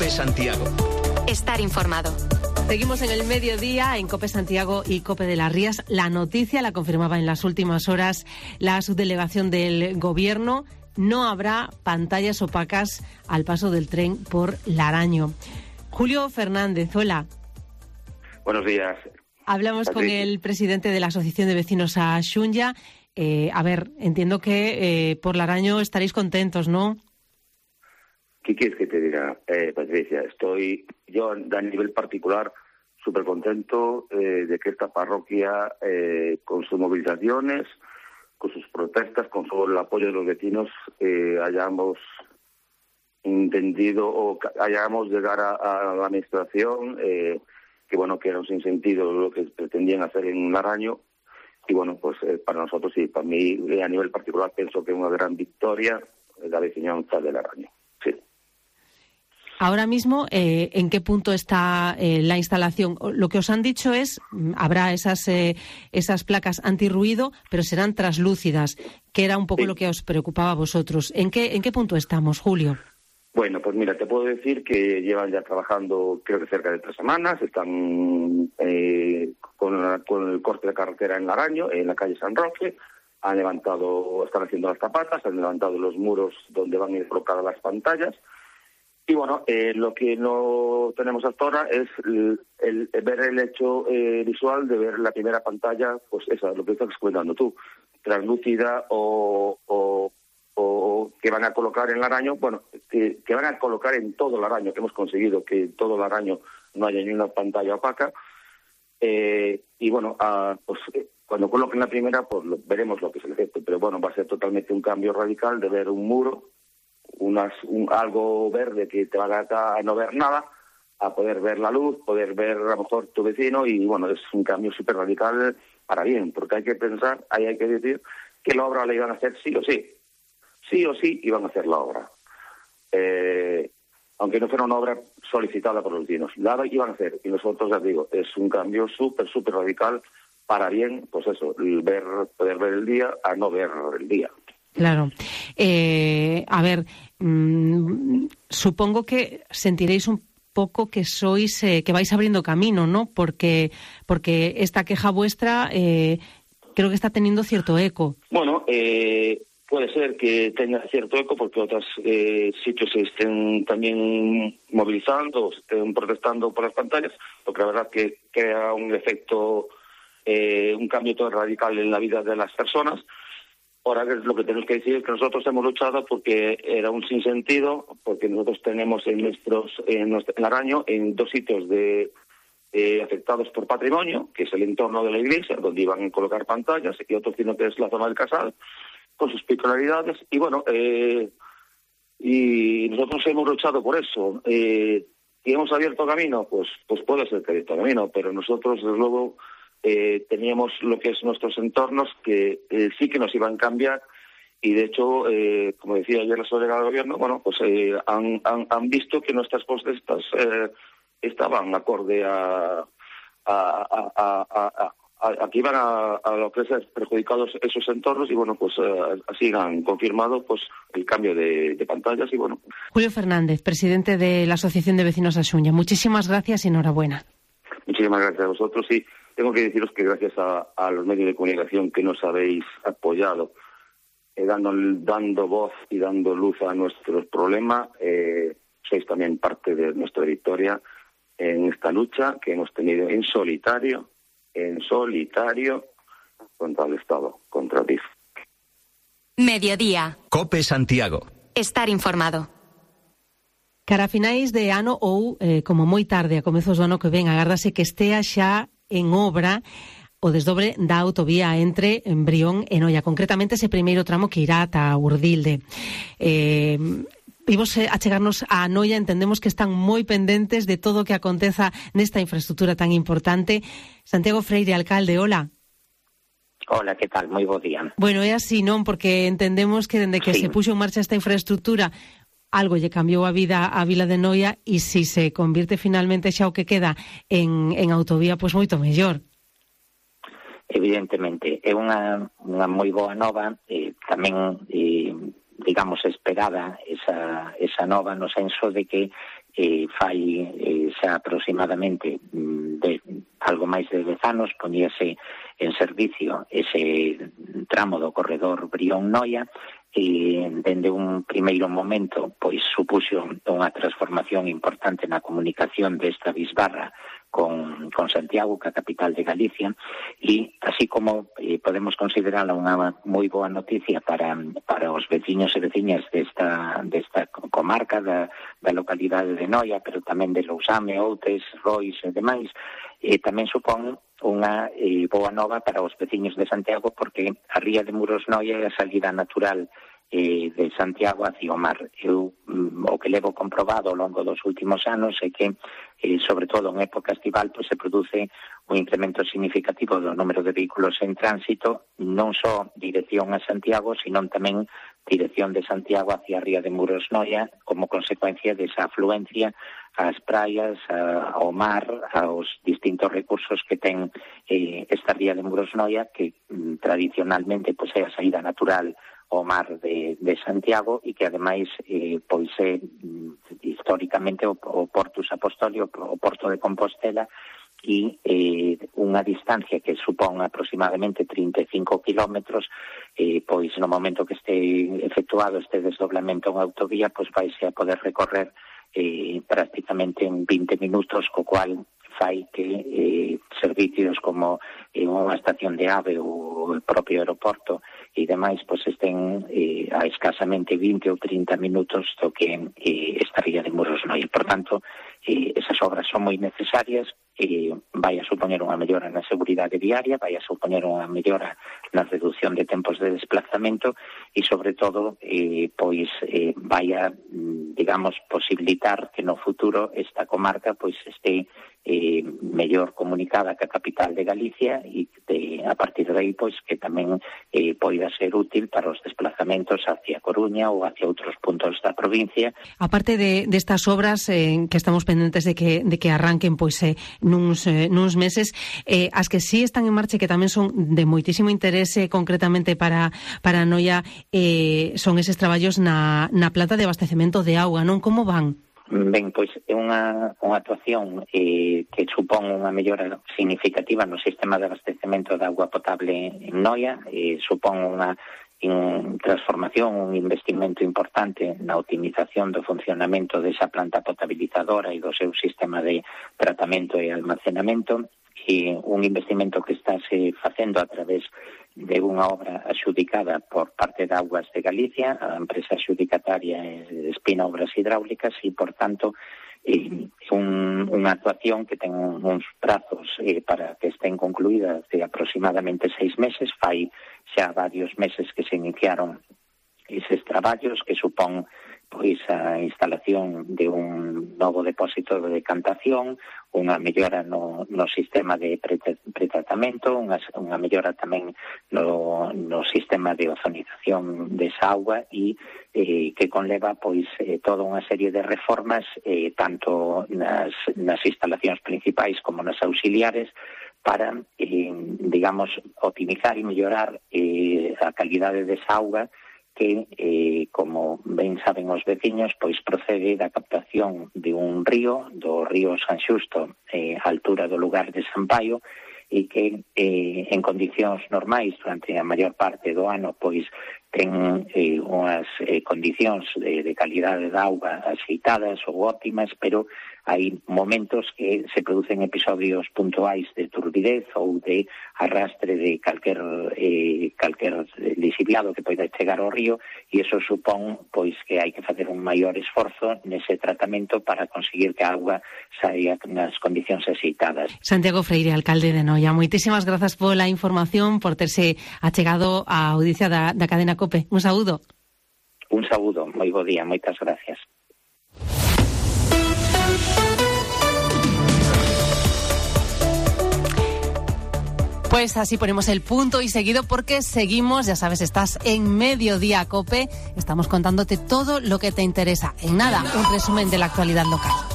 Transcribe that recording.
COPE Santiago. Estar informado. Seguimos en el mediodía en COPE Santiago y COPE de las Rías. La noticia la confirmaba en las últimas horas la subdelegación del Gobierno. No habrá pantallas opacas al paso del tren por Laraño. Julio Fernández, hola. Buenos días. Hablamos con el presidente de la Asociación de Vecinos a Xunlla. Entiendo que por Laraño estaréis contentos, ¿no? ¿Qué quieres que te diga, Patricia? Estoy yo, a nivel particular, súper contento de que esta parroquia, con sus movilizaciones, con sus protestas, con todo el apoyo de los vecinos, hayamos entendido o hayamos llegado a la administración, que era un sinsentido lo que pretendían hacer en Laraño. Y pues para nosotros y para mí, a nivel particular, pienso que es una gran victoria la vecinanza de Laraño. Sí. Ahora mismo, ¿en qué punto está la instalación? Lo que os han dicho es, habrá esas placas antirruido, pero serán translúcidas, que era un poco lo que os preocupaba a vosotros. ¿En qué punto estamos, Julio? Bueno, pues mira, te puedo decir que llevan ya trabajando, creo que cerca de 3 semanas. Están con el corte de carretera en Laraño, en la calle San Roque. Están haciendo las zapatas, han levantado los muros donde van a ir colocadas las pantallas. Y lo que no tenemos hasta ahora es el ver el hecho visual de ver la primera pantalla, pues esa, lo que estás comentando tú, translúcida o que van a colocar en Laraño, que van a colocar en todo Laraño, que hemos conseguido que en todo Laraño no haya ni una pantalla opaca. Cuando coloquen la primera, pues veremos lo que es el efecto, pero va a ser totalmente un cambio radical de ver un muro, algo verde que te va a no ver nada, a poder ver la luz, poder ver a lo mejor tu vecino, y es un cambio súper radical para bien, porque hay que pensar, hay que decir que la obra la iban a hacer sí o sí iban a hacer la obra, aunque no fuera una obra solicitada por los vecinos, la iban a hacer, y nosotros, ya digo, es un cambio súper radical para bien, pues eso, poder ver el día a no ver el día. Claro. Supongo que sentiréis un poco que que vais abriendo camino, ¿no? Porque esta queja vuestra creo que está teniendo cierto eco. Puede ser que tenga cierto eco porque otros sitios se estén también movilizando o se estén protestando por las pantallas, porque la verdad que crea un efecto, un cambio todo radical en la vida de las personas. Ahora lo que tenemos que decir es que nosotros hemos luchado porque era un sinsentido, porque nosotros tenemos en Laraño, en 2 sitios afectados por patrimonio, que es el entorno de la iglesia, donde iban a colocar pantallas, y otro sino que es la zona del Casal, con sus peculiaridades, y nosotros hemos luchado por eso. ¿Y hemos abierto camino? Pues puede ser que abierto camino, pero nosotros, desde luego, teníamos lo que es nuestros entornos que sí que nos iban a cambiar, y de hecho, como decía ayer la delegada del Gobierno, han visto que nuestras protestas estaban acorde a que iban a lo que es perjudicados esos entornos, y así han confirmado el cambio de pantallas. Julio Fernández, presidente de la Asociación de Vecinos a Xunlla, muchísimas gracias y enhorabuena. Muchísimas gracias a vosotros. Sí, tengo que deciros que gracias a los medios de comunicación que nos habéis apoyado, dando voz y dando luz a nuestros problemas, sois también parte de nuestra victoria en esta lucha que hemos tenido en solitario contra el Estado, contra el DIF. Mediodía. COPE Santiago. Estar informado. Cara a finais de ano ou, como moi tarde, a comezos do ano que ven, agárdase que estea xa en obra o desdobre da autovía entre Brión e Noia, concretamente ese primeiro tramo que irá ata Urdilde. Imos a chegarnos a Noia, entendemos que están moi pendentes de todo o que aconteza nesta infraestructura tan importante. Santiago Freire, alcalde, hola. Hola, que tal? Moi bo día. Bueno, é así, non? Porque entendemos que dende que se puxo en marcha esta infraestructura algo lle cambiou a vida á vila de Noia, e se se convirte finalmente xa o que queda en autovía, pois moito mellor. Evidentemente, é unha moi boa nova, tamén digamos esperada esa nova, no senso de que fai xa aproximadamente de algo máis de 10 anos poñíase en servicio ese tramo do corredor Brión-Noia, e dende un primeiro momento pois supuxo unha transformación importante na comunicación desta bisbarra con Santiago, que a capital de Galicia, e así como podemos considerala unha moi boa noticia para os veciños e veciñas desta comarca da localidade de Noia, pero tamén de Lousame, Outes, Rois e demais, tamén supón unha boa nova para os veciños de Santiago, porque a ría de Muros-Noia é a salida natural de Santiago hacia o mar. Eu o que levo comprobado ao longo dos últimos anos é que, sobre todo en época estival, se produce un incremento significativo do número de vehículos en tránsito, non só dirección a Santiago, sino tamén dirección de Santiago hacia a ría de Muros-Noia, como consecuencia desa afluencia ás praias, ao mar, aos distintos recursos que ten esta ría de Muros-Noia, que tradicionalmente é a saída natural ao mar de Santiago, e que ademais pois é históricamente o Portus Apostoli, o Porto de Compostela, e unha distancia que supón aproximadamente 35 kilómetros, pois no momento que este efectuado este desdoblamento en autovía, pois vaise a poder recorrer prácticamente en 20 minutos, co cual fai que servicios como unha estación de AVE ou o propio aeroporto e demais pois estén a escasamente 20 ou 30 minutos do que esta ría de Muros-Noia. Por tanto, esas obras son moi necesarias, vai a supoñer unha mellora na seguridade viaria, vai a supoñer unha mellora na reducción de tempos de desplazamento e, sobre todo, pois vai a, digamos, posibilitar que no futuro esta comarca pois este mellor comunicada ca capital de Galicia, e a partir de aí pois que tamén poida ser útil para os desplazamentos hacia Coruña ou hacia outros puntos da provincia. Aparte de estas obras que estamos pendentes de que arranquen pois nuns meses, as que sí están en marcha e que tamén son de moitísimo interese concretamente para Noia, son eses traballos na planta de abastecemento de auga, non? Como van? Ben, pois é unha actuación que supón unha mellora significativa no sistema de abastecemento de auga potable en Noia, supón unha transformación, un investimento importante na optimización do funcionamento desa planta potabilizadora e do seu sistema de tratamento e almacenamento, e un investimento que estáse facendo a través de unha obra axudicada por parte de Augas de Galicia. A empresa axudicataria é Espina Obras Hidráulicas e, por tanto, unha actuación que ten uns prazos para que estén concluídas de aproximadamente 6 meses. Fai xa varios meses que se iniciaron eses traballos, que supón pois a instalación de un novo depósito de decantación, unha mellora no sistema de pretratamento, unha mellora tamén no sistema de ozonización desa auga, e que conleva pois toda unha serie de reformas tanto nas instalacións principais como nas auxiliares, para, digamos, optimizar e mellorar a calidade desa auga, que, como ben saben os veciños, pois procede da captación de un río, do río San Xusto, á altura do lugar de San Paio, e que en condicións normais durante a maior parte do ano pois ten unhas condicións de calidade da auga axeitadas ou óptimas, pero hai momentos que se producen episodios puntuais de turbidez ou de arrastre de calquer lisiviado que poida chegar ao río, e iso supón pois que hai que facer un maior esforzo nese tratamento para conseguir que a auga saia nas condicións axeitadas. Santiago Freire, alcalde de Noia, moitísimas grazas pola información, por terse achegado á audiencia da cadena COPE. Un saúdo. Un saúdo, moi bo día, moitas gracias. Pues así ponemos el punto y seguido, porque seguimos, ya sabes, estás en Mediodía COPE, estamos contándote todo lo que te interesa. En nada, un resumen de la actualidad local.